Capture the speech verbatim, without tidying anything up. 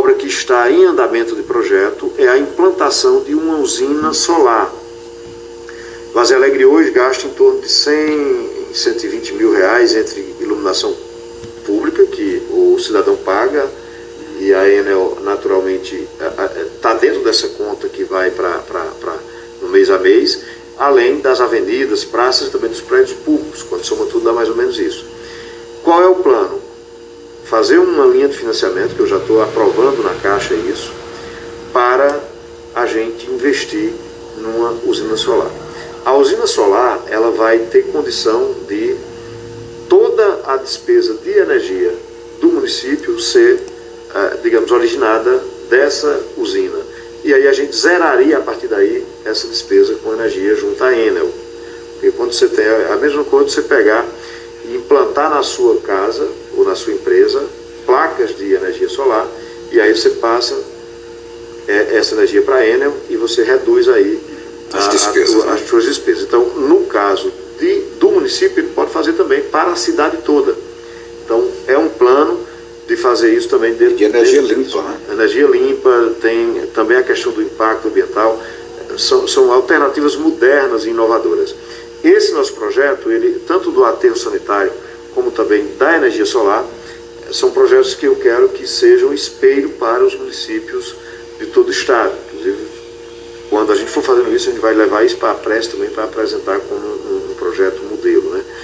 obra que está em andamento de projeto é a implantação de uma usina solar. Varzea Alegre hoje gasta em torno de cem, cento e vinte mil reais entre iluminação pública, que o cidadão paga, e a Enel naturalmente está dentro dessa conta que vai para no mês a mês, além das avenidas, praças e também dos prédios públicos. Quando soma tudo dá mais ou menos isso. Qual é o plano? Fazer uma linha de financiamento, que eu já estou aprovando na Caixa isso, para a gente investir numa usina solar. A usina solar, ela vai ter condição de toda a despesa de energia do município ser, uh, digamos, originada dessa usina. E aí a gente zeraria a partir daí essa despesa com energia junto à Enel. Porque quando você tem a mesma coisa, você pegar e implantar na sua casa ou na sua empresa placas de energia solar, e aí você passa é, essa energia para a Enel e você reduz aí as, a, despesas, a, né? as suas despesas. Então, no caso de, do município, ele pode fazer também para a cidade toda. Então, é um plano de fazer isso também dentro de energia dentro limpa, disso. né? Energia limpa, tem também a questão do impacto ambiental, são, são alternativas modernas e inovadoras. Esse nosso projeto, ele, tanto do aterro sanitário como também da energia solar, são projetos que eu quero que sejam espelho para os municípios de todo o estado. Inclusive, quando a gente for fazendo isso, a gente vai levar isso para a Prece também para apresentar como um, um projeto modelo, né?